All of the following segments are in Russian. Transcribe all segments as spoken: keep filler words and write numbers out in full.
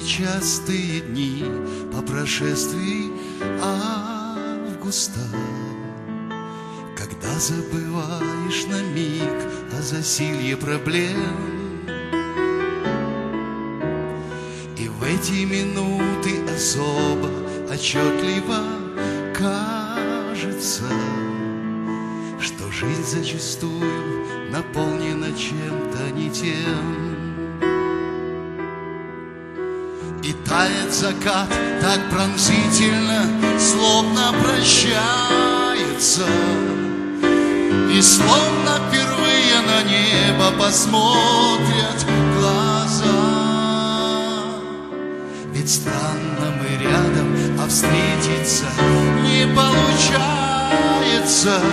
частые дни по прошествии августа, когда забываешь на миг о засилье проблем, и в эти минуты особо отчетливо кажется, что жизнь зачастую наполнена чем-то не тем. И тает закат так пронзительно, словно прощается, и словно впервые на небо посмотрят глаза. Ведь странно мы рядом, а встретиться не получается.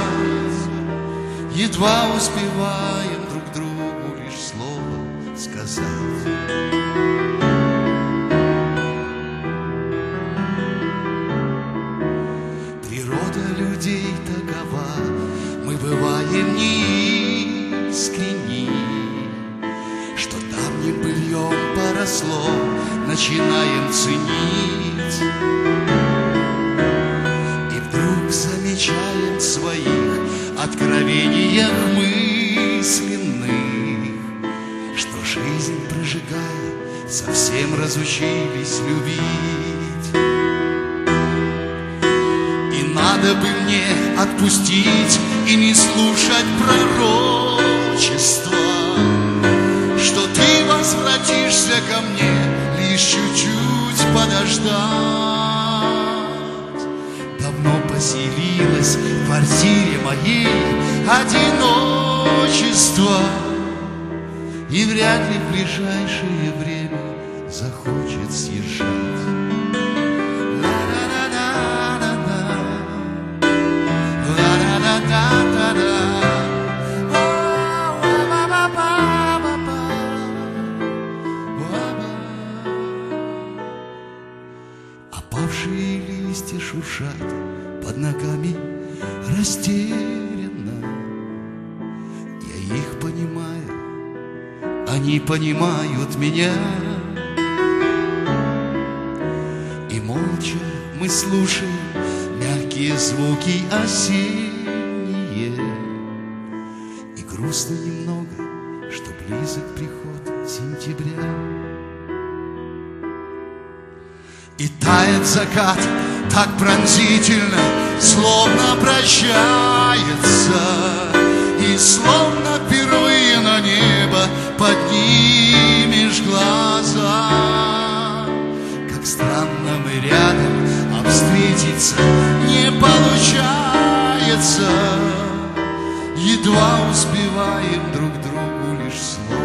Едва успеваем друг другу лишь слово сказать. Природа людей такова, мы бываем неискренни, что давним быльем поросло, начинаем ценить. И вдруг замечаем в своих откровениях мысленных, что жизнь прожигая, совсем разучились любить. И надо бы мне отпустить и не слушать пророчества, что ты возвратишься ко мне, лишь чуть-чуть подождать. Давно поселилась в квартире моей одиночество, и вряд ли в ближайшее время захочет съезжать. Опавшие листья шуршат под ногами растерянно. Я их понимаю, они понимают меня. И молча мы слушаем мягкие звуки осенние. И грустно немного, что близок приход сентября. И тает закат так пронзительно, словно прощается, и словно впервые на небо поднимешь глаза. Как странно мы рядом, а встретиться не получается. Едва успеваем друг другу лишь слово